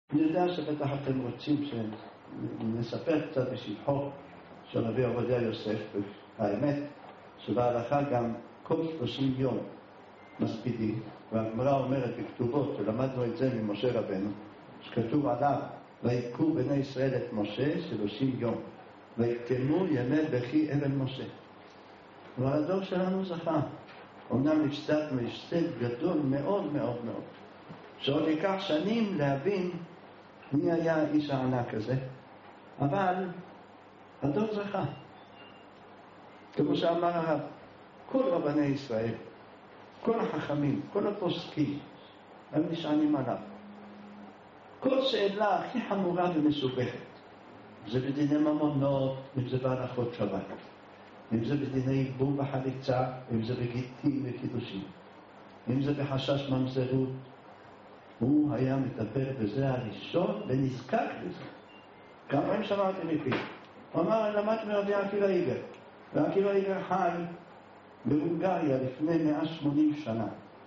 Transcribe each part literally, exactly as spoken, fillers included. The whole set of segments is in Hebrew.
אני יודע שבטח אתם רוצים שנספר קצת בשבחו של רבי עובדיה יוסף. האמת שבהלכה גם כל שלושים יום מספידים, והגמרא אומרת בכתובות שלמדנו את זה ממשה רבנו, שכתוב עליו ויקחו בני ישראל את משה שלושים יום ויקטמו ימי בכי אבן משה. אבל הדור שלנו זכה, אומנם נפסד מהפסד גדול מאוד מאוד מאוד, שעוד ייקח שנים להבין מי היה האיש הענק הזה, אבל הדור זכה. כמו שאמר הרב, כל רבני ישראל, כל החכמים, כל הפוסקים, הם נשענים עליו. כל שאלה הכי חמורה ומסובכת, זה בדיני ממונות, אם זה בהלכות שבת, אם זה בדיני ייבום בחליצה, אם זה בגיטין וקידושים, אם זה בחשש ממזרות, הוא היה מטפל בזה הראשון ונזקק לזה. כמה פעמים שמעתי מפי. הוא אמר, אני למד מרבי עקיבא איגר, ועקיבא איגר חי בהונגריה לפני מאה ושמונים שנה.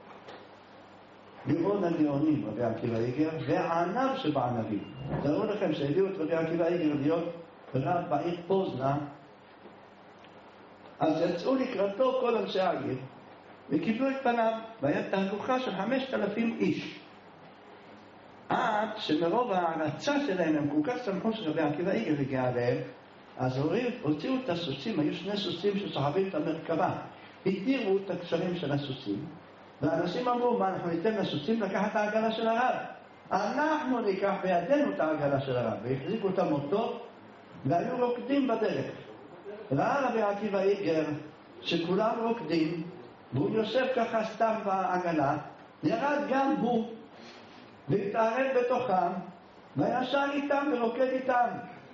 גאון הגאונים רבי עקיבא איגר, והענב שבענבים. תראו לכם שהביאו את רבי עקיבא איגר להיות רב בעיר פוזנה, אז יצאו לקראתו כל אנשי העיר וקיבלו את פניו, והיה תהלוכה של חמשת אלפים איש. עד שמרוב ההרצה שלהם הם כל כך שמחו שרבי עקיבא איגר הגיע עליהם, אז הוציאו את הסוסים, היו שני סוסים שסוחבים את המרכבה, הגדירו את הקשרים של הסוסים, ואנשים אמרו, מה, אנחנו ניתן לסוסים לקחת את העגלה של הרב? אנחנו ניקח בידינו את העגלה של הרב, והחזיקו את המוטות והיו רוקדים בדרך. ראה רבי עקיבא איגר שכולם רוקדים, והוא יושב ככה סתם בעגלה, ירד גם הוא והתערב בתוכם וישר איתם ורוקד איתם.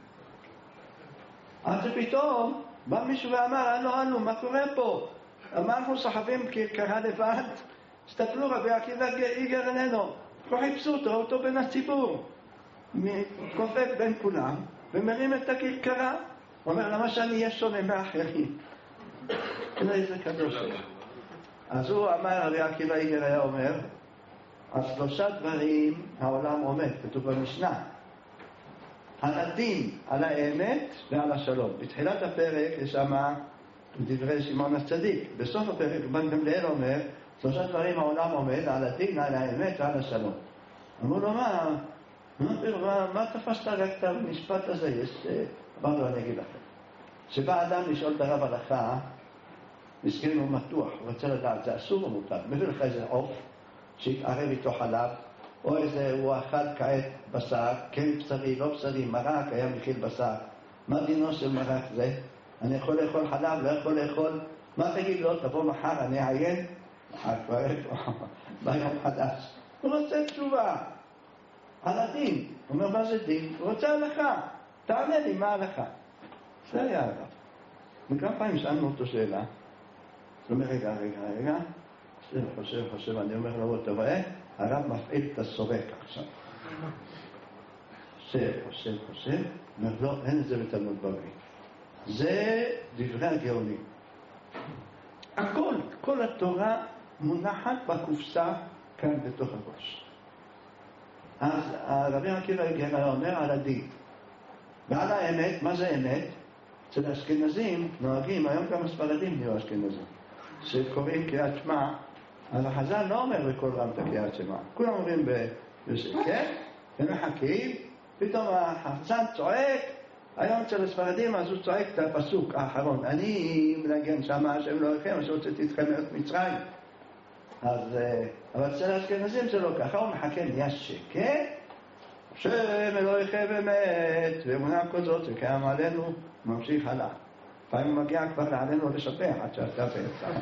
אז פתאום בא מישהו ואמר, אנו אנו מה קורה פה? אנחנו סחבים כקרה לבד, הסתכלו רבי עקיבא איגר איננו, לא חיפשו אותו, אותו בין הציבור, כופף בין כולם ומרים את הכרכרה. הוא אומר, למה שאני אהיה שונה מאחרים? זה איזה קדוש. אז הוא אמר, רבי עקיבא איגר היה אומר, על שלושה דברים העולם עומד, כתוב במשנה, על הדין, על האמת ועל השלום. בתחילת הפרק יש שם דברי שמעון הצדיק, בסוף הפרק בן גמליאל אומר, שלושה דברים העולם עומד, על הדין, על האמת ועל השלום. אמרו לו, מה, מה, מה תפסת רק את המשפט הזה? יש, אמר לו, אני אגיד לכם, שבא אדם לשאול את הרב הלכה, מסכן הוא מתוח, הוא רוצה לדעת, זה אסור או מותר? מביא לך איזה עוף שהתערב איתו חלב, או איזה הוא אכל כעת בשר, כן בשרי, לא בשרי, מרק, היה מכיל בשר. מה דינו של מרק זה? אני יכול לאכול חלב, לא יכול לאכול? מה תגיד לו? תבוא מחר, אני אעיין? מחר כבר איפה, ביום חדש. הוא רוצה תשובה על הדין. הוא אומר, מה זה דין? הוא רוצה הלכה. תענה לי, מה הלכה? זה היה הרב. וכמה פעמים שאלנו אותו שאלה, הוא אומר, רגע, רגע, רגע, חושב, חושב, חושב, אני אומר לו, אתה רואה? הרב מפעיל את הסורק עכשיו. חושב, חושב, חושב, אומר, לא, אין את זה בתלמוד בבלי. זה דברי הגאונים. הכל, כל התורה מונחת בקופסה כאן בתוך הראש. אז הרבי עקיבא איגר אומר על הדין. ועל האמת, מה זה אמת? אצל האשכנזים נוהגים, היום גם הספרדים נהיו אשכנזים, שקוראים קריאת שמע, אז החז"ל לא אומר בכל רם את הקריאת שמע. כולם אומרים בשקט, ומחכים, פתאום החצן צועק, היום אצל הספרדים אז הוא צועק את הפסוק האחרון, אני מנגן שמה השם לא לכם, אשר הוצאתי אתכם מארץ מצרים. אז, אבל אצל האשכנזים זה לא ככה, הוא מחכה, נהיה שקט, השם אלוהיכם אמת, ואמונה כל זאת שקיים עלינו, ממשיך הלאה. פעמים מגיע כבר לעלינו לשבח עד שאתה בעצם.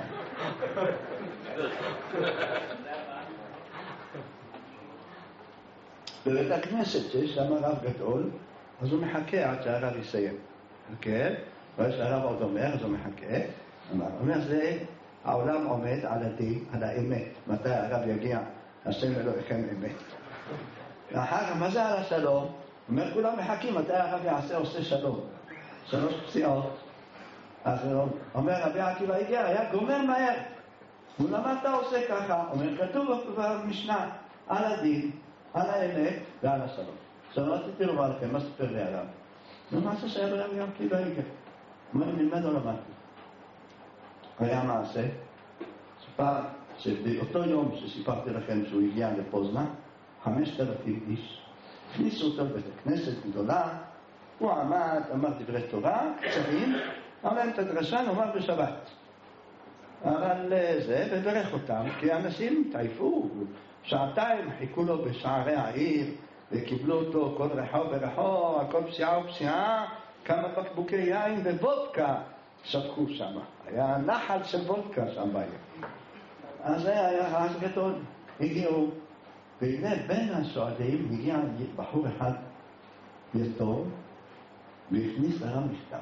בבית הכנסת שיש שם רב גדול, אז הוא מחכה עד שהרב יסיים. כן? ואז שהרב עוד אומר, אז הוא מחכה. הוא אומר, זה העולם עומד על הדין, על האמת. מתי הרב יגיע, השם אלוהיכם אמת. ואחר מה זה על השלום? הוא אומר, כולם מחכים, מתי הרב יעשה עושה שלום. שלוש פסיעות. אז הוא אומר, רבי עקיבא איגר היה גומר מהר. הוא למה אתה עושה ככה? אומר, כתוב במשנה, על הדין, על האמת ועל השלום. עכשיו רציתי לומר לכם, מה ספר לי עליו? זה מעשה שהיה ברבי עקיבא איגר. מה אם נלמד או למדתי? היה מעשה, שפעם, שבאותו יום שסיפרתי לכם שהוא הגיע לפוזנה, חמשת אלפים איש, הכניסו אותו לבית הכנסת גדולה, הוא עמד, אמר דברי תורה, קצרים, אמר להם את הדרשה, נאמר בשבת. אבל זה, וברך אותם, כי אנשים התעייפו, שעתיים חיכו לו בשערי העיר, וקיבלו אותו כל רחוב ורחוב, כל פסיעה ופסיעה, כמה בקבוקי יין ווודקה שפכו שם. היה נחל של וודקה שם בעיר. אז זה היה רעש גדול. הגיעו, והנה בין הסועדים הגיע בחור אחד יתום, והכניס לרב מכתב.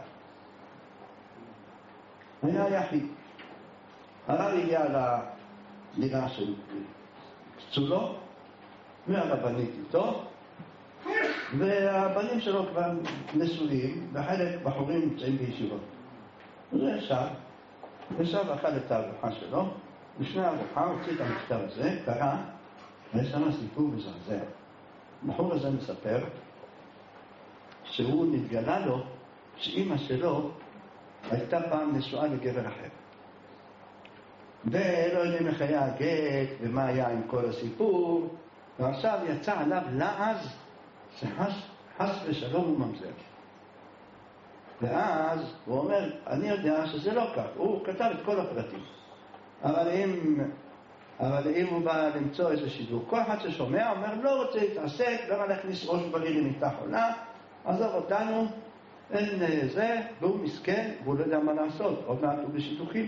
היה יחיד. הרב הגיע לדירה של קצולו, והרבנית איתו, והבנים שלו כבר נשואים, וחלק בחורים נמצאים בישיבות. הוא ישב, ישב אכל את הארוחה שלו, לפני הארוחה הוציא את המכתב הזה, קרא, ויש שם סיפור מזעזע. הבחור הזה מספר שהוא נתגלה לו שאמא שלו הייתה פעם נשואה לגבר אחר. ולא יודעים איך היה הגט ומה היה עם כל הסיפור, ועכשיו יצא עליו לעז שחס ושלום הוא ממזר. ואז הוא אומר, אני יודע שזה לא כך, הוא כתב את כל הפרטים. אבל אם, אבל אם הוא בא למצוא איזה שידור, כל אחד ששומע אומר, לא רוצה להתעסק, לא להכניס ראש בלי למיטה חולה, עזוב אותנו, אין זה, והוא מסכן, והוא לא יודע מה לעשות, עוד מעט הוא בשיתוכים.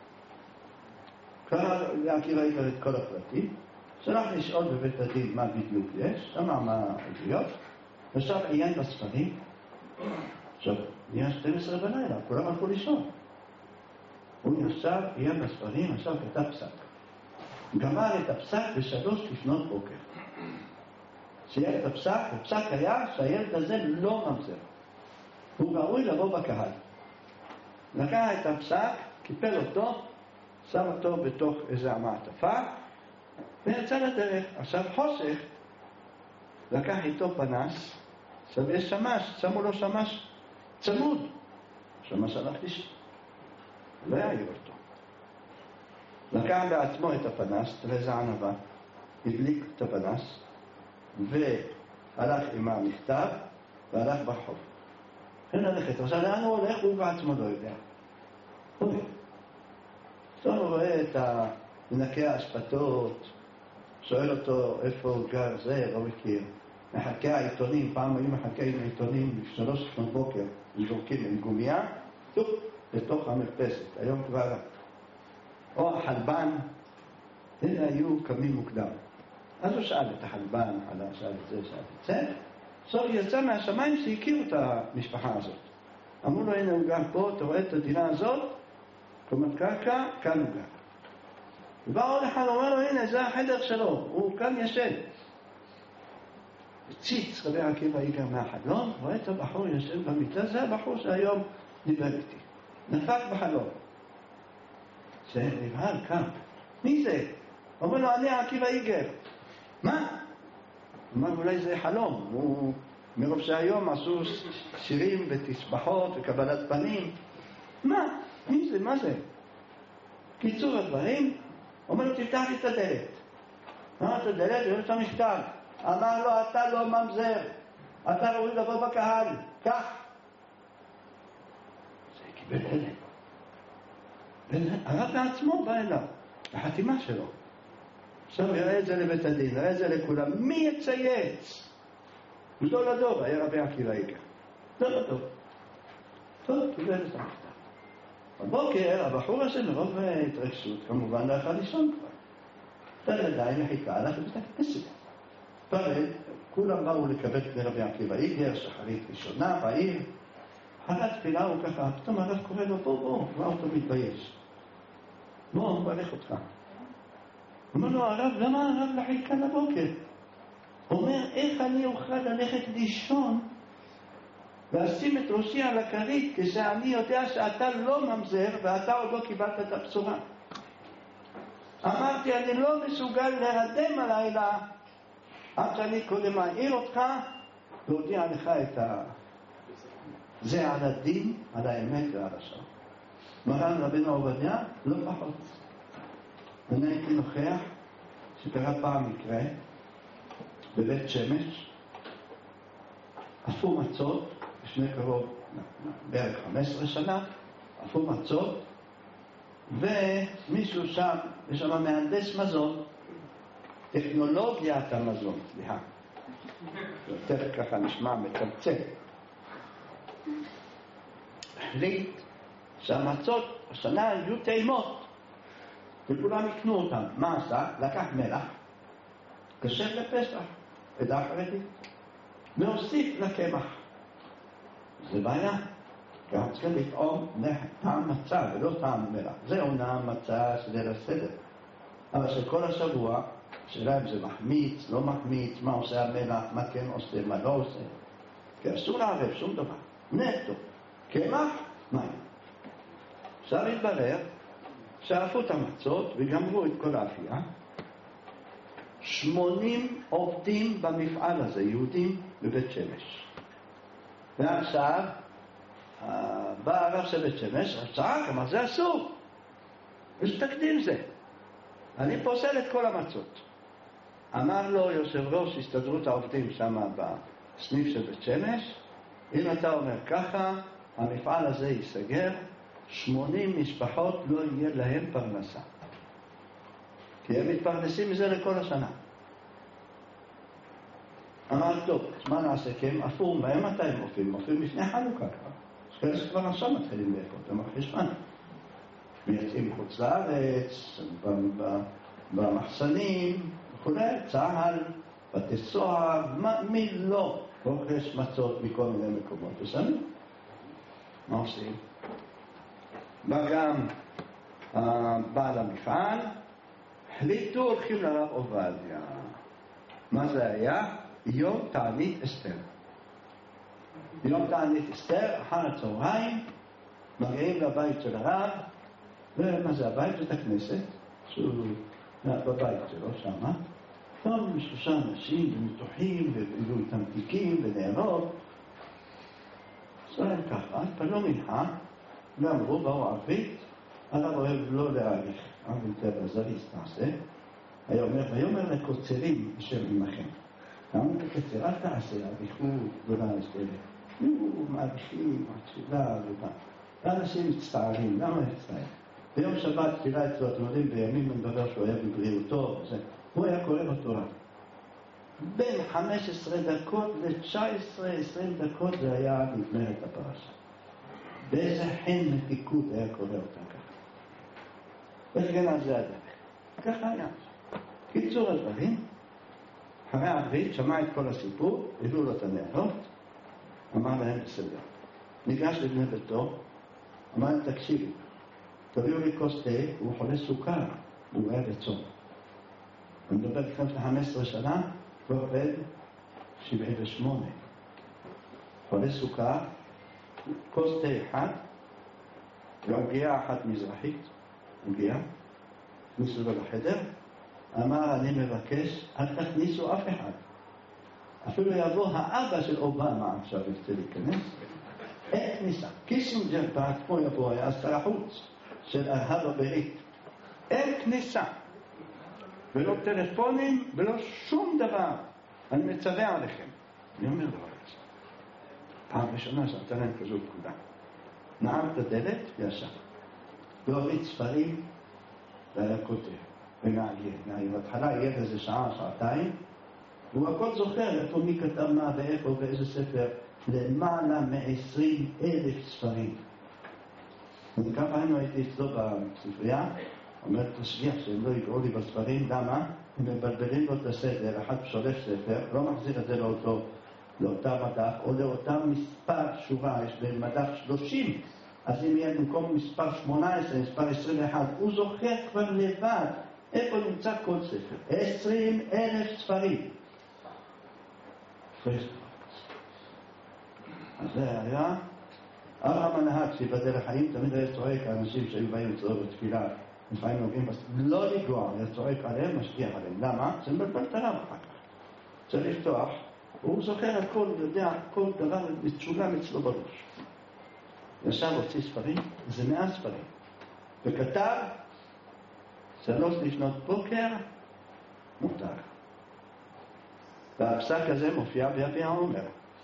קרא לעקיבא איגר את כל הפרטים, שלח לשאול בבית הדין מה בדיוק יש, שמע מה העדויות, ושב עיין בספרים. עכשיו, נהיה שתים עשרה בלילה, כולם הלכו לישון. הוא ישב, עיין בספרים, עכשיו כתב פסק. גמר את הפסק בשלוש לפנות בוקר. סיים את הפסק, הפסק היה שהילד הזה לא ממזר. הוא ראוי לבוא בקהל. לקח את הפסק, קיפל אותו, שם אותו בתוך איזה המעטפה, ויצא לדרך. עכשיו חושך, לקח איתו פנס, עכשיו יש שמש, שמו לו שמש צמוד. שמש הלך לישון. לא יעיר אותו. לקח בעצמו את הפנס, תראה איזה ענבה, הדליק את הפנס, והלך עם המכתב, והלך ברחוב. אין ללכת. עכשיו לאן הוא הולך? הוא בעצמו לא יודע. הוא יודע. עכשיו הוא רואה את מנקי האשפתות, שואל אותו איפה הוא גר, זה לא מכיר. מחלקי העיתונים, פעם היו מחלקי העיתונים שלוש לפנות בוקר, זורקים עם גומיה, טוב, לתוך המרפסת. היום כבר, או החלבן, אלה היו קמים מוקדם. אז הוא שאל את החלבן, שאל את זה, שאל את זה. עכשיו יצא מהשמיים שהכירו את המשפחה הזאת. אמרו לו, הנה הוא גר פה, אתה רואה את הדירה הזאת? קומת קרקע, כאן הוא גר. ובא עוד אחד, אומר לו, הנה, זה החדר שלו, הוא כאן ישן. הציץ רבי עקיבא איגר מהחלום, רואה את הבחור ישן במיטה, זה הבחור שהיום דיבר איתי. נפק בחלום. זה נבהל, קם. מי זה? אומר לו, אני עקיבא איגר. מה? אמר, אולי זה חלום. הוא, מרוב שהיום עשו שירים ותסבחות וקבלת פנים. מה? מי זה? מה זה? קיצור הדברים, אומר לו, תפתח לי את הדלת. אמר את הדלת, יורד את המכתב. אמר לו, אתה לא ממזר. אתה ראוי לבוא בקהל. כך. זה קיבל הלם. הרב בעצמו בא אליו, החתימה שלו. עכשיו יראה את זה לבית הדין, יראה את זה לכולם. מי יצייץ? לא לדוב, היה רבי עקיבא איגר. לא לדוב. טוב, קיבל את המכתב. בבוקר, הבחור הזה מרוב התרגשות, כמובן לא יכול לישון כבר. תן ידיים לחיקה, הלך לבית הכנסת. פרד, כולם באו לקבל את רבי עקיבא איגר, שחרית ראשונה בעיר. אחרי התפילה הוא ככה, פתאום הרב קורא לו, בוא, בוא, כבר אותו מתבייש. בוא, הוא מברך אותך. אומר לו, הרב, למה הרב לחיקה לבוקר? הוא אומר, איך אני אוכל ללכת לישון ואשים את ראשי על הכרית כשאני יודע שאתה לא ממזר ואתה עוד לא קיבלת את הבשורה. אמרתי, אני לא מסוגל להרדם הלילה עד שאני קודם מעיר אותך להודיע לך את ה... זה על הדין, על האמת ועל השם. מרן רבינו עובדיה לא פחות. אני הייתי נוכח שקרה פעם מקרה בבית שמש, עפו מצות, לפני קרוב בערך חמש עשרה שנה, עפו מצות, ומישהו שם, יש שם מהנדס מזון, טכנולוגיית המזון, סליחה, יותר ככה נשמע מקצה, החליט שהמצות השנה יהיו טעימות וכולם יקנו אותם. מה עשה? לקח מלח כשר לפסח, עדה חרדית, והוסיף לקמח. זה בעיה, גם צריכים לטעום טעם מצה ולא טעם מלח. זה עונה מצה שזה לסדר, אבל שכל השבוע שאלה אם זה מחמיץ, לא מחמיץ, מה עושה המלח, מה כן עושה, מה לא עושה, כי אסור לערב שום דבר, נטו קמח, מים. עכשיו התברר שעפו את המצות וגמרו את כל האפייה. שמונים עובדים במפעל הזה, יהודים בבית שמש. ועכשיו בא הרב של בית שמש, צעק, אמר זה אסור, יש תקדים זה, אני פוסל את כל המצות. אמר לו יושב ראש הסתדרות העובדים שם בסניף של בית שמש, אם אתה אומר ככה, המפעל הזה ייסגר, שמונים משפחות לא יהיה להם פרנסה, כי הם מתפרנסים מזה לכל השנה. אמר טוב, מה נעשה? כי הם עפו, מהם מתי הם עופים? עופים לפני חנוכה כבר. יש כאלה שכבר עכשיו מתחילים לאפות, הם החשבן. ויוצאים מחוץ לארץ, במחסנים, וכו', צהל, בתי סוהר, מי לא רוכש מצות מכל מיני מקומות. ושמים? מה עושים? בא גם בעל המפעל, החליטו, הולכים לרב עובדיה. מה זה היה? יום תענית אסתר. יום תענית אסתר, אחר הצהריים, מגיעים לבית של הרב, ומה זה הבית? זאת הכנסת, שהוא בבית שלו שמה. טוב, שלושה אנשים ומתוחים, והביאו איתם תיקים ונערות. סורים ככה, פנו מנחה, ואמרו, באו ערבית, הרב אוהב לא להעריך, אבל יותר זריז תעשה. היה אומר, ויאמר לקוצרים אשר עמכם. למה תקצר? אל תעשה, עריכות גדולה אסתר. נו, מעריכים, התפילה, ובא. ואנשים מצטערים, למה מצטער? ביום שבת תפילה אצלו, אתם יודעים, בימים אני מדבר שהוא היה בבריאותו, הוא היה קורא בתורה. בין חמש עשרה דקות ל-תשע עשרה עשרים דקות זה היה נגמר את הפרשה. באיזה חן מפיקוד היה קורא אותה ככה. וכן על זה הדרך. ככה היה. קיצור הדברים, אחרי העברית שמע את כל הסיפור, הביאו לו את הנערות, אמר להם בסדר. ניגש לבני ביתו, אמר להם תקשיבי, תביאו לי כוס תה, הוא חולה סוכר, הוא היה בצום. אני מדבר לכם ל-חמש עשרה שנה, הוא עובד שבעים ושמונה. חולה סוכר, כוס תה אחד, ועוגיה אחת מזרחית, עוגיה, הכניסו לו לחדר, אמר אני מבקש, אל תכניסו אף אחד. אפילו יבוא האבא של אובמה עכשיו ירצה להיכנס, אין כניסה. קיסינג'ר בעצמו יבוא, היה שר החוץ של ארה"ב הברית. אין כניסה. ולא טלפונים ולא שום דבר. אני מצווה עליכם. אני אומר דבר כזה. פעם ראשונה שנתן להם כזו פקודה. נעם את הדלת וישב. והוריד ספרים והיה כותב. ונעגל. בהתחלה יהיה איזה שעה, שעתיים. והוא הכל זוכר איפה מי כתב מה ואיפה ואיזה ספר. למעלה מעשרים אלף ספרים. וככה היינו הייתי אצלו בספרייה. אומרת תשגיח שהם לא יגעו לי בספרים, למה? הם מבלבלים לו את הסדר, אחד שולף ספר, לא מחזיר את זה לאותו, לאותה מדף, או לאותה מספר שורה, יש במדף שלושים, אז אם יהיה במקום מספר שמונה עשרה, מספר עשרים ואחת, הוא זוכר כבר לבד איפה נמצא כל ספר. עשרים אלף ספרים. אז זה היה, הרב המנהג שיבדל החיים, תמיד היה צועק האנשים שהיו באים לצעור בתפילה, לפעמים נוגעים, לא לגוע, היה צועק עליהם, משגיח עליהם. למה? זה מבלבל את הרב אחר כך. צריך לפתוח, הוא זוכר הכל, יודע, כל דבר מצולם אצלו בראש. ישב הוציא ספרים, זה מאה ספרים. וכתב, שלוש לפנות בוקר, מותר. והפסק הזה מופיע ביביע העומר.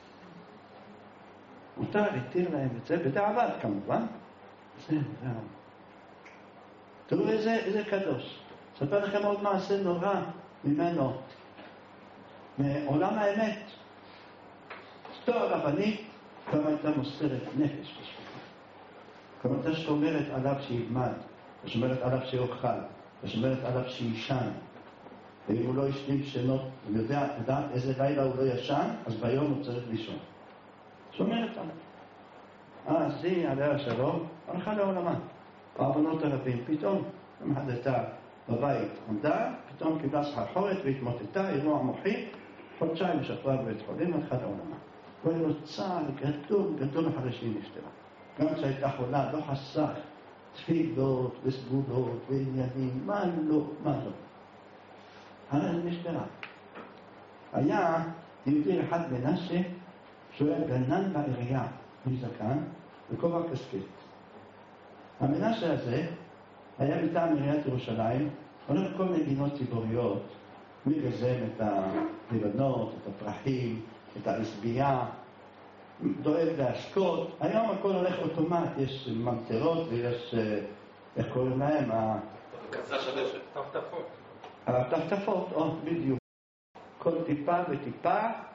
מותר להתיר להם את זה, בדיעבד כמובן. זה, זה. תראו איזה, איזה קדוש. אספר לכם עוד מעשה נורא ממנו, מעולם האמת. אשתו הרבנית, כמה הייתה מוסרת נפש בשבילה. כמה הייתה שומרת עליו שילמד, ושומרת עליו שיאכל, ושומרת עליו שישן. ואם הוא לא השלים שנות, הוא יודע, יודע איזה לילה הוא לא ישן, אז ביום הוא צריך לישון. שומרת עליו. אז היא, עליה השלום, הלכה לעולמה. בעוונות הרבים, פתאום, אם אחד הייתה בבית עמדה, פתאום קיבלה סחרחורת והתמוטטה, אירוע מוחי, חודשיים שכבה בבית חולים, הלכה לעולמה. והיא רוצה גדול, גדול אחרי שהיא נפטרה. גם כשהייתה חולה, לא חסך תפילות וסגולות ועניינים, מה לא, מה לא. הרי היא נפטרה. היה יהודי אחד מנשה, שהוא היה גנן בעירייה, מזקן, בכובע קסקט. המנשה הזה היה מטעם עיריית ירושלים, הולך כל מדינות ציבוריות, מגזם את הלבנות, את הפרחים, את העשבייה, דואג להשקות. היום הכל הולך אוטומט, יש ממטרות ויש, איך קוראים להם? טפטפות. הטפטפות, או, בדיוק. כל טיפה וטיפה,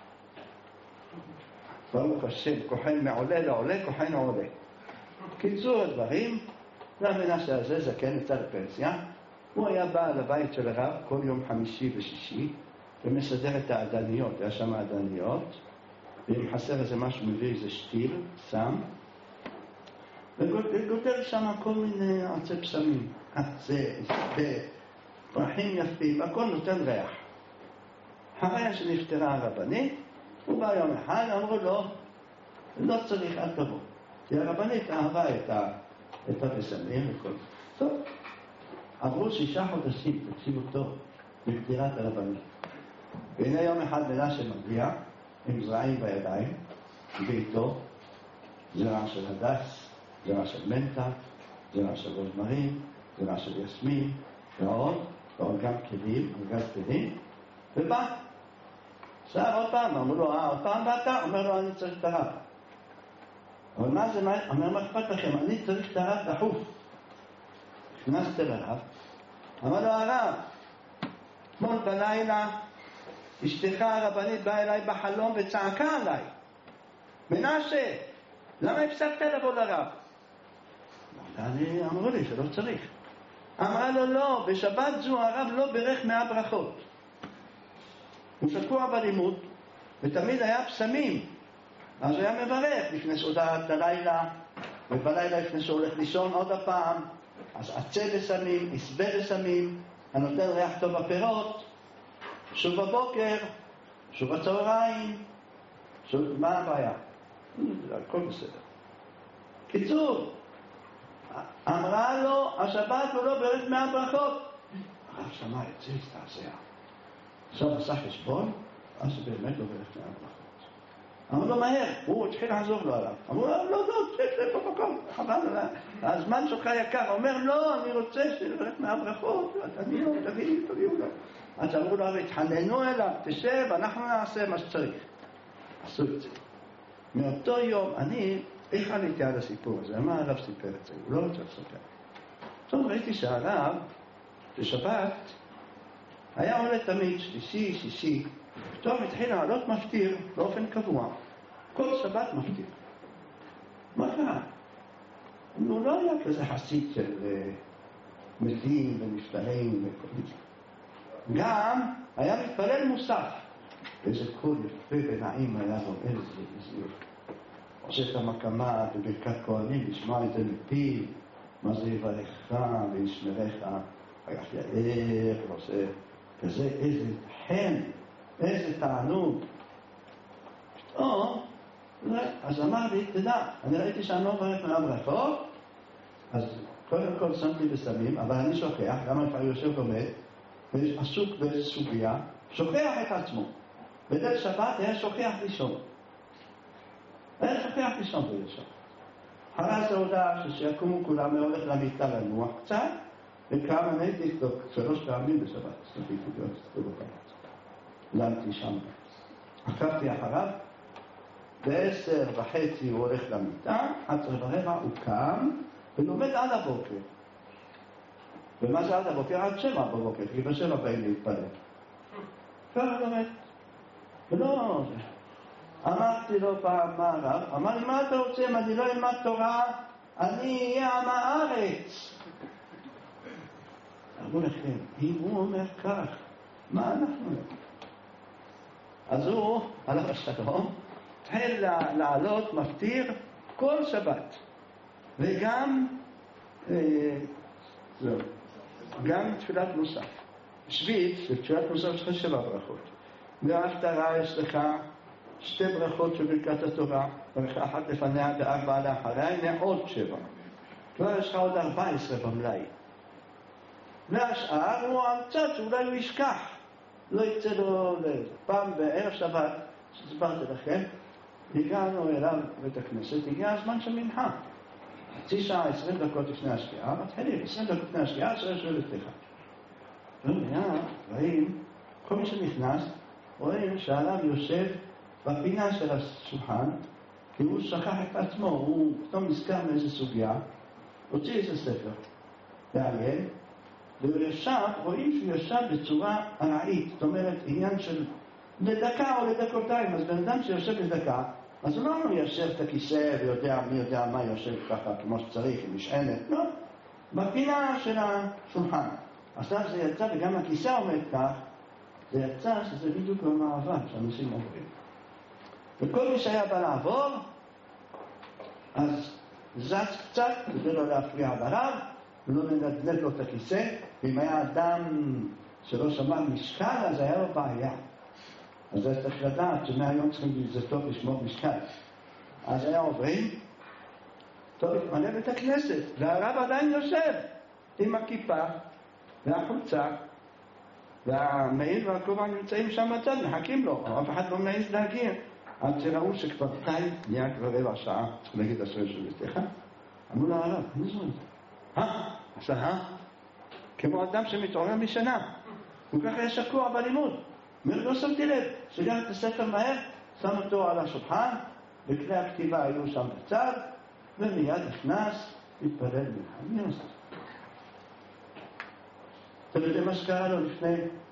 ברוך השם, כוחן מעולה לעולה, כוחן עולה. קיצור הדברים, למנשה הזה, זקן, יצא לפנסיה, הוא היה בא לבית של הרב כל יום חמישי ושישי, ומסדר את העדניות, היה שם העדניות, ואם חסר איזה משהו מביא איזה שתיל, שם, וגודל שם כל מיני עצי פסמים, עצי, עצי, פרחים יפים, הכל נותן ריח. אחרי שנפטרה הרבנית, הוא בא יום אחד, אמרו לו, לא צריך אל תבוא. כי הרבנית אהבה את, ה, את הפסמים וכל זה. טוב, עברו שישה חודשים, תקשיבו טוב, בפטירת הרבנית. והנה יום אחד מנשה מגיע, עם זרעים בידיים, ואיתו זרע של הדס, זרע של מנטה, זרע של רוזמרין, זרע של יסמין, ועוד, ועוד גם כלים, ארגז כלים, ובא. שר עוד פעם, אמרו לו, אה, עוד פעם באת? אומר לו, אני צריך את הרב. אבל מה זה, אומר, מה אכפת לכם? אני צריך את הרב דחוף. נכנסתי לרב, אמר לו, הרב, אתמול בלילה, אשתך הרבנית באה אליי בחלום וצעקה עליי. מנשה, למה הפסקת לבוא לרב? אני אמרו לי שלא צריך. אמרה לו, לא, בשבת זו הרב לא ברך מאה ברכות. הוא שקוע בלימוד, ותמיד היה פסמים. אז הוא היה מברך לפני סעודת הלילה, ובלילה לפני שהוא הולך לישון עוד הפעם. אז עצה בסמים, עשבה בסמים, הנותן ריח טוב בפירות, שוב בבוקר, שוב בצהריים, שוב, מה הבעיה? הכל בסדר. קיצור, אמרה לו, השבת הוא לא ברך מאה ברכות. הרב שמע את זה, הסתעשע. עכשיו עשה חשבון, אז באמת לא ברך מאה ברכות. אמרו לו מהר, הוא התחיל לעזור לו עליו. אמרו לו, לא, לא, תשב פה מקום, חבל, הזמן שלך יקר. אומר, לא, אני רוצה שתברך מאה ברכות, אני לא, תביאי, תביאו לו. אז אמרו לו, התחננו אליו, תשב, אנחנו נעשה מה שצריך. עשו את זה. מאותו יום, אני, איך עליתי על הסיפור הזה? מה הרב סיפר את זה? הוא לא רוצה לספר. טוב, ראיתי שהרב, בשבת, היה עולה תמיד שלישי, שישי, פתאום התחיל לעלות מפטיר באופן קבוע. כל שבת מפטיר. מה קרה? הוא לא היה כזה חסיד של uh, מתים ונפטרים וכל זה. גם היה מתפלל מוסף. איזה קול יפה ונעים היה לו, איזה איזה יופי. עושה את המקמה בברכת כהנים, לשמוע את זה מפיו, מה זה יברכך וישמרך, ויח יאר, ועושה כזה, איזה חן, איזה תענוג. פתאום, אז אמר לי, תדע, אני ראיתי שאני לא מברך מאה ברכות, אז קודם כל שמתי בסמים, אבל אני שוכח, גם לפעמים יושב לומד, ועסוק באיזו סוגיה, שוכח את עצמו. בליל שבת היה שוכח לישון. היה שוכח לישון בליל שבת. אחרי זה הודעה שיקומו כולם והולך למיטה לנוח קצת, וקם אני תכתוב שלוש פעמים בשבת. סתפי תביעות, סתפו בבית. למתי שם. עקבתי אחריו, בעשר וחצי הוא הולך למיטה, עשר ורבע הוא קם, ולומד עד הבוקר. ומה זה עד הבוקר? עד שבע בבוקר, כי בשבע באים להתפלל. ככה לומד. ולא... אמרתי לו פעם מה הרב, אמר לי מה אתה רוצה אם אני לא אלמד תורה, אני אהיה עם הארץ. אמרו לכם, אם הוא אומר כך, מה אנחנו? אז הוא, עליו השלום, התחיל לעלות מפטיר כל שבת, וגם אה, זהו, גם תפילת מוסף. שביעית, תפילת מוסף יש לך שבע ברכות. וההפטרה יש לך שתי ברכות של ברכת התורה, ברכה אחת לפניה וארבע לאחריה, הנה עוד שבע. כבר יש לך עוד ארבע עשרה במלאי. והשאר הוא המצאת שאולי הוא ישכח. לא יצא לו לזה. פעם בערב שבת, שסברתי לכם, הגענו אליו בית הכנסת, הגיע הזמן של מנחה. חצי שעה, עשרים דקות לפני השקיעה, מתחילים, עשרים דקות לפני השקיעה, עשרה שואל לפתיחה. רואים, כל מי שנכנס, רואים שעליו יושב בפינה של השולחן, כי הוא שכח את עצמו, הוא פתאום נזכר מאיזו סוגיה, הוציא איזה ספר, לעיין, והוא ישב, רואים שהוא ישב בצורה ארעית, זאת אומרת, עניין של לדקה או לדקותיים, אז בן אדם שיושב לדקה, אז הוא לא יושב את הכיסא ויודע מי יודע מה יושב ככה כמו שצריך, עם משענת, לא, בפינה של השולחן. עכשיו זה יצא, וגם הכיסא עומד כך, זה יצא שזה בדיוק במעבר שאנשים עוברים. וכל מי שהיה בא לעבור, אז זז קצת, כדי לא להפריע לרב, ולא לנדנד לו את הכיסא, ואם היה אדם שלא שמע משקל, אז היה לו בעיה. אז זה צריך לדעת שמהיום צריכים זה טוב לשמור משקל. אז היה עוברים, טוב, התמלא בית הכנסת, והרב עדיין יושב עם הכיפה והחולצה, והמעיל והכובע נמצאים שם בצד, מחכים לו, אף אחד לא מעז להגיע. עד שראו שכבר די, נהיה כבר רבע שעה, צריך להגיד השואל של אשתך. אמרו לו הרב, אני זו את זה. אה? עשה, אה? כמו אדם שמתעורר משנה. הוא ככה יש שקוע בלימוד. אומר, לא שמתי לב, סגר את הספר מהר, שם אותו על השולחן, וכלי הכתיבה היו שם בצד, ומיד נכנס, התפלל מלכה. מי עושה? אתם יודעים מה שקרה לו לפני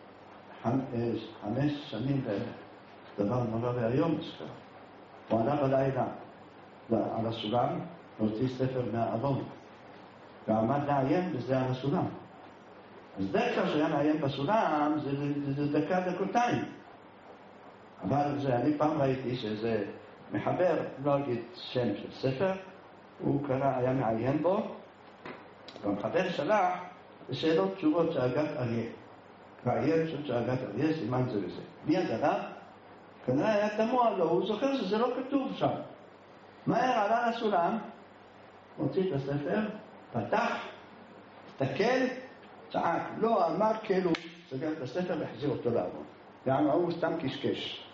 חמש שנים בערך. דבר נורא והיום שקרה. הוא עלה בלילה על הסולם, והוציא ספר מהארון, ועמד לעיין בזה על הסולם. אז דרך כלל שהיה מעיין בסולם, זה, זה, זה דקה דקותיים. אבל זה, אני פעם ראיתי שזה מחבר, לא אגיד שם של ספר, הוא קרא, היה מעיין בו, והמחבר שלח לשאלות תשובות שאגת אריה. ועיין של שאגת אריה, סימן זה וזה. מיד הרב, כנראה היה תמוה לו, הוא זוכר שזה לא כתוב שם. מהר עלה לסולם, הוציא את הספר, פתח, הסתכל, צעק, לא אמר כאילו, סגר את הספר והחזיר אותו לעבוד. יענו, הוא סתם קשקש.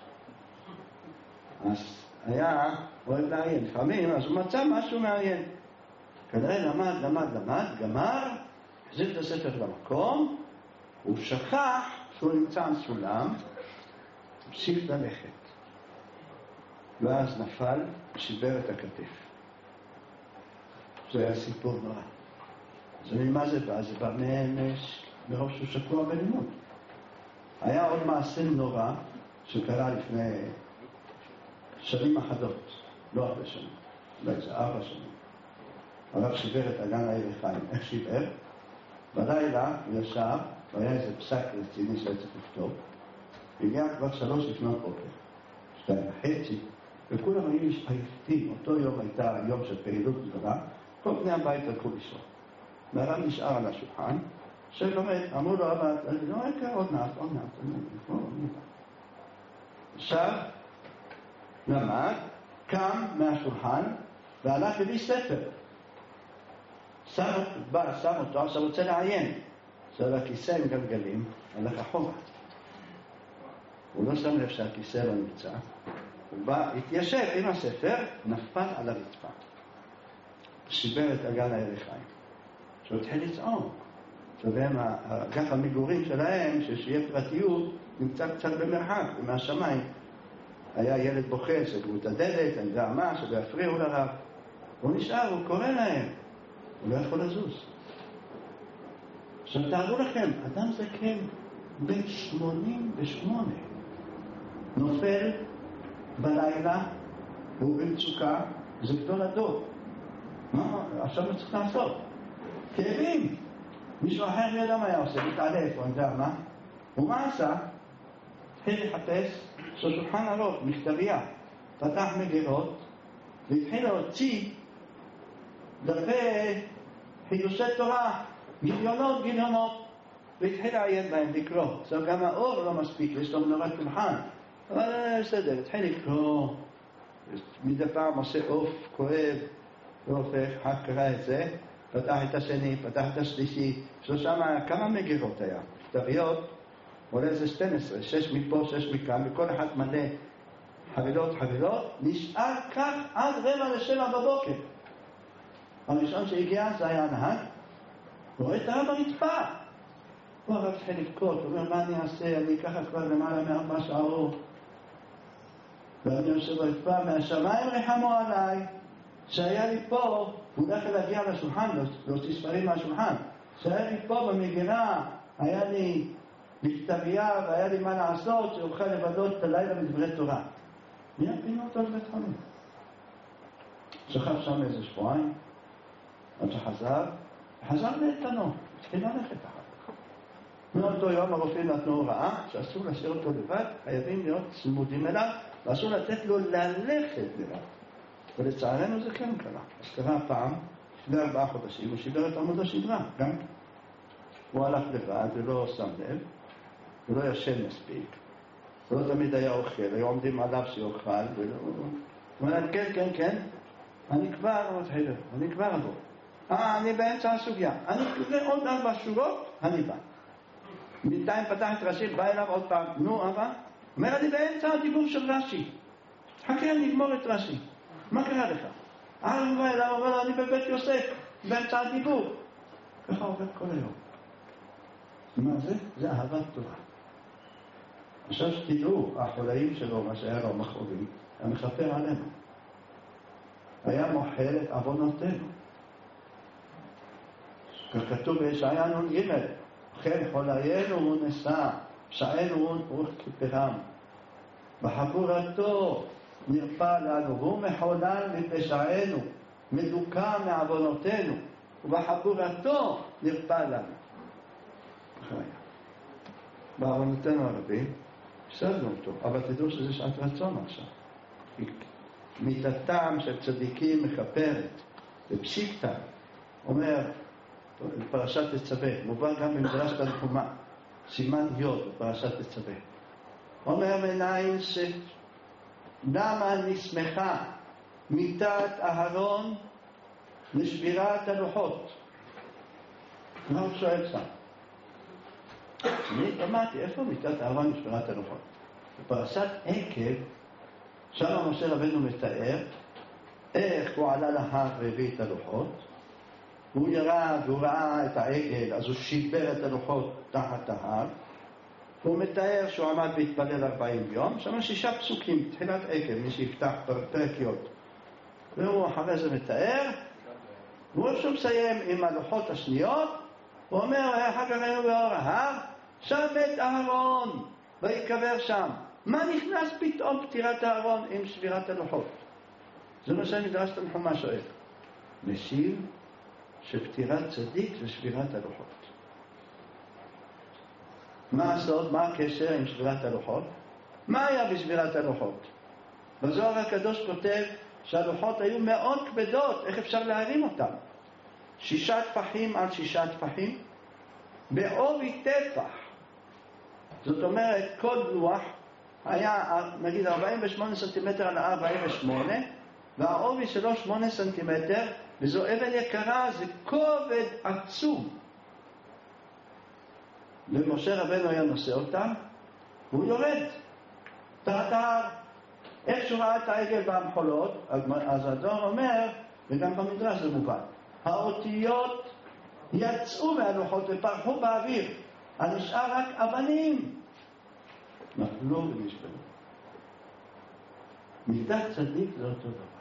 אז היה אוהב לעיין. לפעמים, אז הוא מצא משהו מעיין. כנראה למד, למד, למד, גמר, החזיר את הספר למקום, הוא שכח שהוא נמצא על סולם, המשיך ללכת. ואז נפל, שיבר את הכתף. זה היה סיפור נורא. אז ממה זה בא? זה בא מראש שהוא שקוע בלימוד. היה עוד מעשה נורא שקרה לפני שנים אחדות, לא הרבה שנים, אולי זה ארבע שנים. הרב שיבר את אגן העיר חיים. איך שיבר? בלילה הוא ישב, והיה איזה פסק רציני שהיה צריך לפתור, והגיע כבר שלוש לפנות בוקר, שתיים וחצי, וכולם היו עייפים. אותו יום הייתה יום של פעילות גדולה, כל בני הבית הלכו לישון. והרב נשאר על השולחן, שלומד, אמרו לו, אבל, לא יקר, עוד מעט, עוד מעט, עוד מעט. עכשיו, למד, קם מהשולחן, והלך לביא ספר. שם, בא, שם אותו, עכשיו רוצה לעיין. עכשיו הכיסא עם גלגלים, הלך אחורה. הוא לא שם לב שהכיסא לא נמצא. הוא בא, התיישב עם הספר, נפל על הרצפה. שיבר את אגן הירכיים. שהוא התחיל לצעוק. והם, אגף המגורים שלהם, ששיהיה פרטיות, נמצא קצת במרחק, ומהשמיים. היה ילד בוכה, סגרו את הדלת, אני יודע מה, שלא יפריעו לרב. הוא נשאר, הוא קורא להם. הוא לא יכול לזוז. עכשיו תארו לכם, אדם זקן בן שמונים ושמונה נופל בלילה, הוא במצוקה, זה גדול הדור. מה? עכשיו הוא צריך לעשות. כאבים. מישהו אחר לא יודע מה היה עושה, מתעלף, או אני יודע מה. ומה עשה? התחיל לחפש שולחן ערוך, מכתביה. פתח מגירות, והתחיל להוציא דפי חידושי תורה, גיליונות, גיליונות, והתחיל לעיין בהם, לקרוא. עכשיו גם האור לא מספיק, יש לו מנורת פולחן. אבל בסדר, התחיל לקרוא, מדי פעם עושה עוף, כואב, והופך, אחר קרא את זה, פתח את השני, פתח את השלישי, שלושה, כמה מגירות היה? כתביות, עולה זה שתים עשרה, שש מפה, שש מכאן, וכל אחד מלא חבילות, חבילות, נשאר כך עד רבע לשבע בבוקר. הראשון שהגיע זה היה הנהג, הוא רואה את הרב ברצפה. הוא הרב התחיל לבכות, הוא אומר, מה אני אעשה? אני ככה כבר למעלה מארבע שעות. ואני יושב ברצפה, מהשמיים רחמו עליי, שהיה לי פה, הוא לא יכול להגיע לשולחן, להוציא ספרים מהשולחן, שהיה לי פה במגירה, היה לי בכתביה והיה לי מה לעשות, שאוכל לבדות את הלילה מדברי תורה. מי פינו אותו לבית חולים? שכב שם איזה שבועיים, עד שחזר, חזר לאיתנו, התחיל ללכת אחר כך. מאותו יום הרופאים נתנו הוראה שאסור להשאיר אותו לבד, חייבים להיות צמודים אליו, ואסור לתת לו ללכת לבד. ולצערנו זה כן קרה. אז קרה פעם, לפני ארבעה חודשים, הוא שיבר את עמוד השדרה, גם. הוא הלך לבד ולא שם לב, הוא לא ישן מספיק, הוא לא תמיד היה אוכל, היו עומדים עליו שיאכל, ולא... הוא אומר, כן, כן, כן, אני כבר מתחיל, אני כבר אבוא. אה, אני באמצע הסוגיה. אני כזה עוד ארבע שורות, אני בא. בינתיים פתח את רש"י, בא אליו עוד פעם, נו אבא, אומר, אני באמצע הדיבור של רש"י. חכה, אני אגמור את רש"י. מה קרה לך? אה, הוא בא אליו, אומר לו, אני בבית יוסף, באמצע הדיבור. ככה עובד כל היום. מה זה? זה אהבת תורה. עכשיו שתדעו, החולאים שלו, מה שהיה לו מכאובים, היה מכפר עלינו. היה מוחל את עוונותינו. ככתוב בישעיה נ"ג, כן חוליינו נשא, פשענו וכיפרם. בחבורתו נרפא לנו, הוא מחולל מפשענו, מדוכא מעוונותינו, ובחבורתו נרפא לנו. בעוונותינו הרבים, הפסדנו אותו, אבל תדעו שזה שעת רצון עכשיו. מיתתם של צדיקים מכפרת, בפשיטה, אומר, בפרשת תצווה, מובן גם במדרש תנחומא, סימן י' בפרשת תצווה. אומר מנין שדמה נסמכה מיתת אהרון לשבירת הלוחות. מה הוא שואל שם? אני אמרתי, איפה מיתת אהרון לשבירת הלוחות? בפרשת עקב, שם משה רבנו מתאר איך הוא עלה להר והביא את הלוחות, הוא ירד, הוא ראה את העגל, אז הוא שיבר את הלוחות תחת ההר, והוא מתאר שהוא עמד והתפלל ארבעים יום, שם שישה פסוקים, תחילת עקב, מי שיפתח פרק י', והוא אחרי זה מתאר, והוא שוב מסיים עם הלוחות השניות, הוא אומר, אחר כך היינו באור ההר, שם מת אהרון, ויקבר שם. מה נכנס פתאום פטירת אהרון עם שבירת הלוחות? זה מה שהמדרש תנחומא שואל. משיב שפטירת צדיק זה שבירת הלוחות. מה הסוד? מה הקשר עם שבירת הלוחות? מה היה בשבירת הלוחות? בזוהר הקדוש כותב שהלוחות היו מאוד כבדות, איך אפשר להרים אותם? שישה טפחים על שישה טפחים, בעובי טפח. זאת אומרת, כל לוח היה נגיד ארבעים ושמונה סנטימטר על ארבעים ושמונה, והעובי שלו שמונה סנטימטר, וזו אבן יקרה, זה כובד עצום. ומשה רבנו היה נושא אותם, והוא יורד, תחת ההר. איך שהוא ראה את העגל והמחולות, אז הדור אומר, וגם במדרש זה מובן, האותיות יצאו מהלוחות ופרחו באוויר, אז נשאר רק אבנים. נפלו ונשברו. מידת צדיק זה אותו דבר.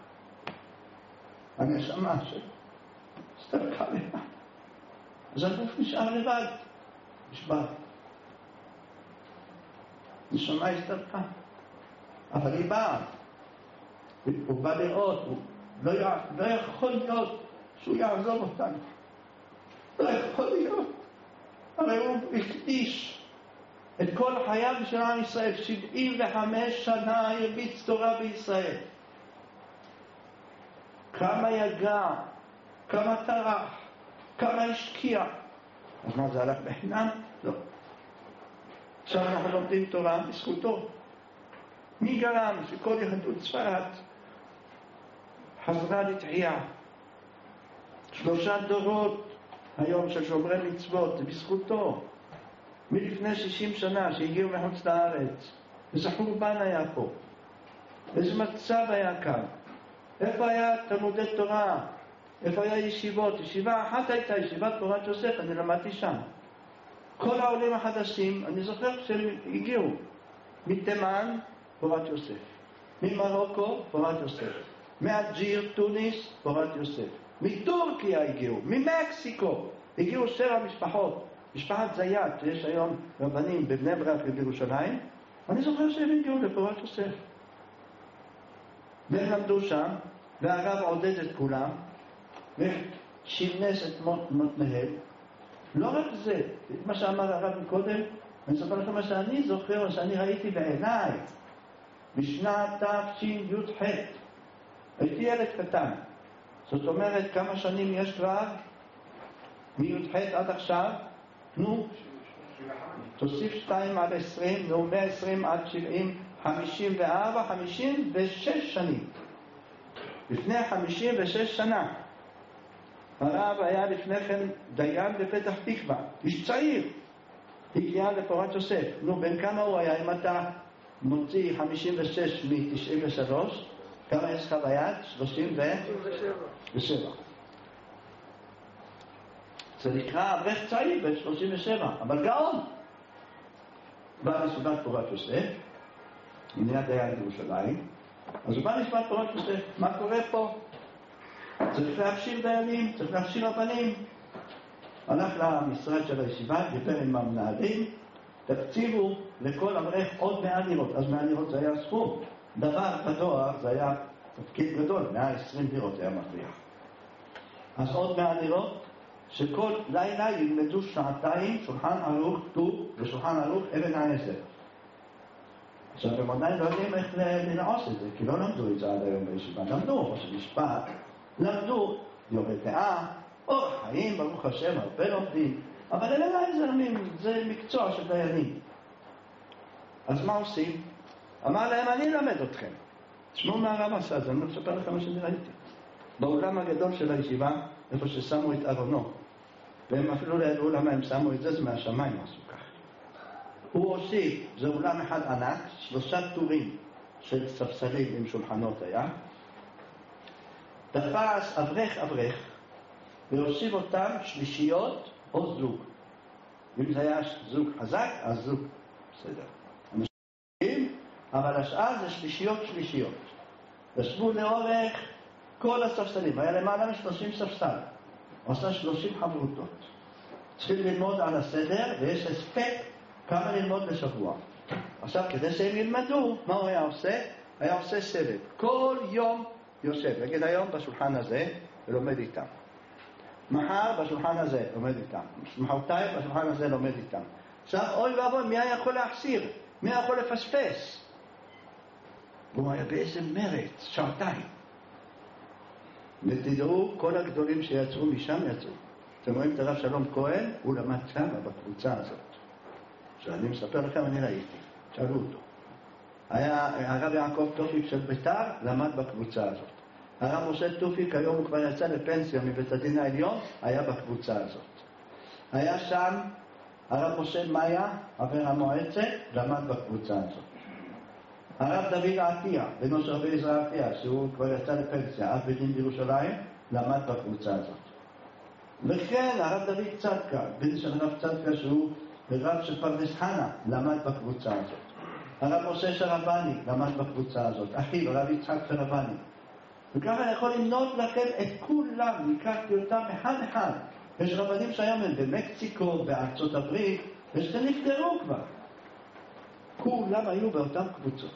הנשמה שהסתבכה לבד. אז הגוף נשאר לבד, נשבר. נשמה הסתבכה. אבל היא באה. הוא בא לראות, הוא לא, לא יכול להיות שהוא יעזוב אותנו. לא יכול להיות. הרי הוא הקדיש את כל חייו של עם ישראל. שבעים וחמש שנה הרביץ תורה בישראל. כמה יגע, כמה טרח, כמה השקיע. אז מה, זה הלך בחינם? לא. עכשיו אנחנו לומדים תורה בזכותו. מי גרם שכל יהדות ספרד חזרה לתחייה? שלושה דורות היום של שומרי מצוות, זה בזכותו. מלפני שישים שנה שהגיעו מחוץ לארץ, איזה חורבן היה פה, איזה מצב היה כאן. איפה היה תלמודי תורה? איפה היה ישיבות? ישיבה אחת הייתה ישיבת פורת יוסף, אני למדתי שם. כל העולים החדשים, אני זוכר שהם הגיעו מתימן, פורת יוסף, ממרוקו, פורת יוסף, מאלג'יר, טוניס, פורת יוסף, מטורקיה הגיעו, ממקסיקו הגיעו שבע משפחות, משפחת זיית, שיש היום רבנים בבני ברק ובירושלים. אני זוכר שהם הגיעו לפורת יוסף, והם למדו שם, והרב עודד את כולם ושינס את מותניהם. לא רק זה, מה שאמר הרב מקודם, אני אספר לכם מה שאני זוכר, שאני ראיתי בעיניי בשנת תשי"ח. הייתי ילד קטן, זאת אומרת כמה שנים יש כבר מי"ח עד עכשיו? נו, תוסיף שתיים עד עשרים, נו, מאה ועשרים עד שבעים, חמישים וארבע, חמישים ושש שנים. לפני חמישים ושש שנה הרב היה לפני כן דיין בפתח תקווה, איש צעיר, הגיע לפורת יוסף. נו, בן כמה הוא היה? אם אתה מוציא חמישים ושש מ-תשעים ושלוש, כמה יש לך ביד? שלושים ושבע. זה נקרא אברך צעיר בן שלושים ושבע, אבל גאון. בא לסביבת פורת יוסף, הוא נהיה דיין בירושלים, אז הוא בא לסביבת פורת יוסף. מה קורה פה? צריך להכשיר דיינים, צריך להכשיר רבנים. הלך למשרד של הישיבה, דיבר עם המנהלים, תקציבו לכל אברך עוד מאה לירות. אז מאה לירות זה היה סכום. דבר בדואר זה היה תפקיד גדול, מאה ועשרים לירות היה מפריח. אז עוד מאה לירות, שכל לילה ילמדו שעתיים שולחן ערוך טוב ושולחן ערוך אבן העזר. עכשיו הם עדיין לא יודעים איך לנעוש את זה, כי לא למדו את זה עד היום בישיבה. למדו ראש המשפט, למדו יורד דעה, אורח חיים, ברוך השם, הרבה לומדים, אבל אלה עזרים, זה מקצוע של דיינים. אז מה עושים? אמר להם, אני אלמד אתכם. תשמעו מה הרב עשה, אז אני מספר לכם מה שאני ראיתי. באולם הגדול של הישיבה, איפה ששמו את ארונו, והם אפילו לא ידעו למה הם שמו את זה, זה מהשמיים עשו כך. הוא הוסיף, זה אולם אחד ענק, שלושה טורים של ספסלים עם שולחנות היה, תפס אברך אברך, והוסיף אותם שלישיות או זוג. אם זה היה זוג חזק, אז זוג, בסדר. אנשים, אבל השאר זה שלישיות שלישיות. ישבו לאורך כל הספסלים, היה למעלה מ-שלושים ספסל. עושה שלושים חברותות. צריכים ללמוד על הסדר, ויש הספק כמה ללמוד לשבוע. עכשיו, כדי שהם ילמדו, מה הוא היה עושה? היה עושה סבב. כל יום יושב. נגיד היום בשולחן הזה, ולומד איתם. מחר בשולחן הזה לומד איתם. מחרתיים בשולחן הזה לומד איתם. עכשיו, אוי ואבוי, מי היה יכול להחסיר? מי היה יכול לפספס? והוא היה באיזה מרץ, שעתיים. ותדעו, כל הגדולים שיצאו משם יצאו. אתם רואים את הרב שלום כהן, הוא למד שם בקבוצה הזאת. שאני מספר לכם, אני ראיתי. שאלו אותו. היה הרב יעקב טופיק של ביתר, למד בקבוצה הזאת. הרב משה טופיק, היום הוא כבר יצא לפנסיה מבית הדין העליון, היה בקבוצה הזאת. היה שם הרב משה מאיה, חבר המועצת, למד בקבוצה הזאת. הרב דוד עטיה, בנו של רבי עזרא עטיה, שהוא כבר יצא לפנסיה, אב בית דין בירושלים, למד בקבוצה הזאת. וכן הרב דוד צדקה, בן של הרב צדקה שהוא רב של פרדס חנה, למד בקבוצה הזאת. הרב משה שרבני למד בקבוצה הזאת, אחיו, הרב יצחק שרבני. וככה אני יכול למנות לכם את כולם, הכרתי אותם אחד אחד. יש רבנים שהיום הם במקסיקו, בארצות הברית, ושהם נפטרו כבר. כולם היו באותן קבוצות.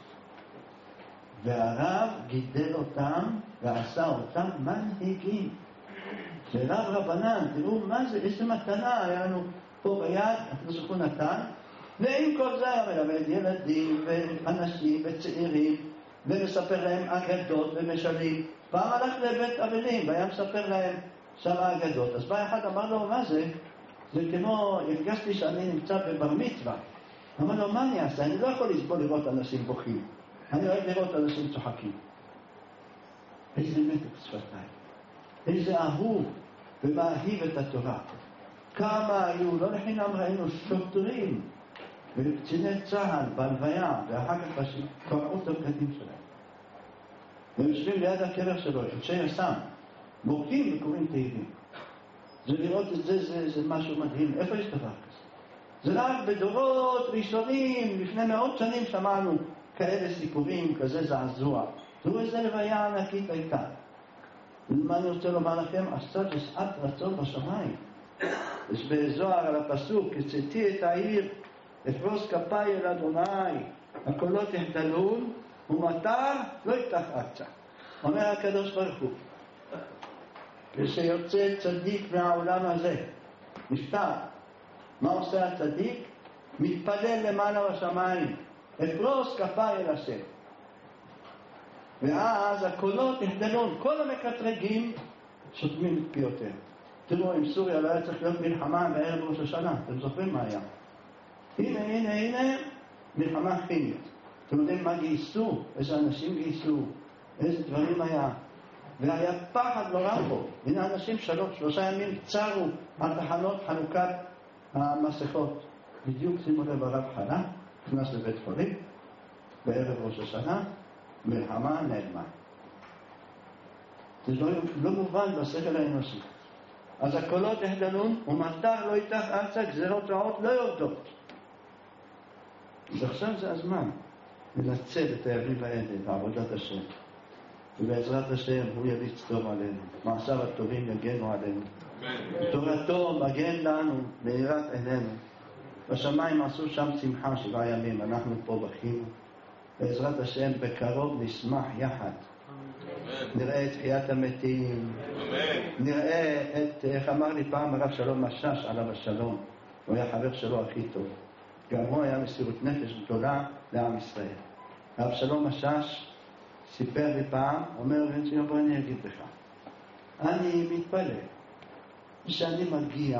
והרב גידל אותם ועשה אותם מנהיגים. ורב רבנן, תראו מה זה, איזה מתנה היה לנו פה ביד, אנחנו זוכרו נתן, ועם כל זה היה מלמד ילדים ואנשים וצעירים, ומספר להם אגדות ומשלים. פעם הלך לבית אבלים והיה מספר להם שם אגדות. אז בא אחד אמר לו, מה זה? זה כמו, הרגשתי שאני נמצא בבר מצווה. אמר לו, מה אני אעשה? אני לא יכול לסבול לראות אנשים בוכים. אני אוהב לראות אנשים צוחקים. איזה מתק שפתיים. איזה אהוב ומאהיב את התורה. כמה היו, לא לחינם ראינו שוטרים וקציני צהל בהלוויה, ואחר כך קרעו את הבגדים שלהם. והם יושבים ליד הקבר שלו, אנשי יס"מ, מורקים וקוראים תהילים. זה לראות את זה, זה, זה משהו מדהים. איפה יש דבר כזה? זה רק בדורות ראשונים, לפני מאות שנים שמענו כאלה סיפורים, כזה זעזוע. תראו איזה לוויה ענקית הייתה. ומה אני רוצה לומר לכם? עשתה ששעת רצון בשמיים. יש בזוהר על הפסוק, הצאתי את העיר, אפרוס כפיי אל אדוני, הקולות יחדלון, ומטר לא יפתח ארצה. אומר הקדוש ברוך הוא, כשיוצא צדיק מהעולם הזה, נפטר, מה עושה הצדיק? מתפלל למעלה בשמיים, אפרוס כפיי אל השם. ואז הקולות יחדלון, כל המקטרגים שותמים את פיותיהם. תראו, עם סוריה לא היה צריך להיות מלחמה בערב ראש השנה, אתם זוכרים מה היה? הנה, הנה, הנה, מלחמה כימית. אתם יודעים מה גייסו? איזה אנשים גייסו? איזה דברים היה? והיה פחד נורא פה. הנה אנשים שלוש, שלושה ימים צרו על תחנות חנוכת המסכות. בדיוק שימו לב, הרב חנה, נכנס לבית חולים, בערב ראש השנה, מלחמה נעלמה. זה לא, לא מובן בשכל האנושי. אז הקולות יחדלון, ומטר לא יפתח ארצה, גזירות רעות לא יורדות. אז עכשיו זה הזמן לנצל את הימים האלה בעבודת השם. ובעזרת השם הוא יריץ טוב עלינו. מעשיו הטובים יגנו עלינו. תורתו מגן לנו, מאירת עינינו. בשמיים עשו שם שמחה שבעה ימים, אנחנו פה בכינו. בעזרת השם בקרוב נשמח יחד. נראה את תחיית המתים. נראה את, איך אמר לי פעם הרב שלום משש עליו השלום. הוא היה חבר שלו הכי טוב. גם הוא היה מסירות נפש גדולה לעם ישראל. הרב שלום משש סיפר לי פעם, אומר, בן ציון, בוא אני אגיד לך. אני מתפלל. כשאני מגיע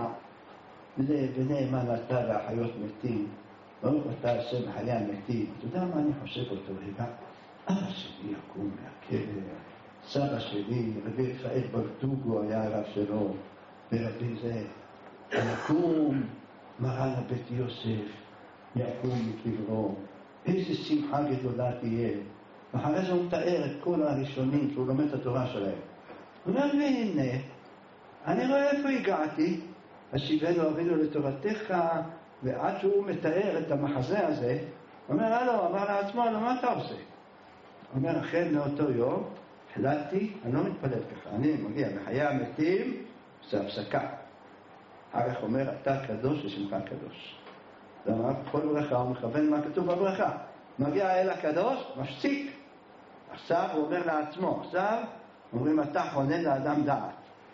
לנאמן אתה והחיות מתים, ברוך אתה השם חיי המתים, אתה יודע מה אני חושב אותו רגע? אבא שלי יקום מהכלא, סבא שלי, רבי רפאל ברטוגו היה הרב שלו, ורבי זה, יקום מרן הבית יוסף, יקום מקברו, איזה שמחה גדולה תהיה. ואחרי זה הוא מתאר את כל הראשונים שהוא לומד את התורה שלהם. הוא אומר לי, הנה, אני רואה איפה הגעתי, השיבנו אבינו לתורתך, ועד שהוא מתאר את המחזה הזה, הוא אומר, הלו, אמר לעצמו, לא, מה אתה עושה? הוא אומר, אחרי מאותו יום, החלטתי, אני לא מתפלל ככה, אני מגיע לחיי המתים, זה הפסקה. אחר כך אומר, אתה קדוש ושמך קדוש. ואמר, כל ברכה, הוא מכוון מה כתוב בברכה. מגיע אל הקדוש, משציק. עכשיו הוא אומר לעצמו, עכשיו אומרים, אתה חונן לאדם דעת.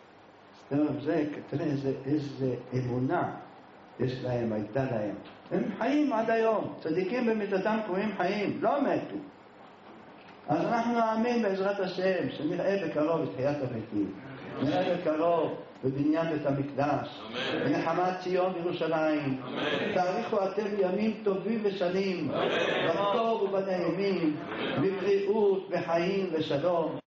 אז זה, תראה איזה, איזה אמונה יש להם, הייתה להם. הם חיים עד היום, צדיקים במידתם קרויים חיים, לא מתו. אז אנחנו נאמין בעזרת השם, שנראה בקרוב את חיית המתים. נראה בקרוב בבניין בית המקדש, בנחמת ציון בירושלים. תאריכו אתם ימים טובים ושנים, בטוב ובנעימים, בבריאות, בחיים ושלום.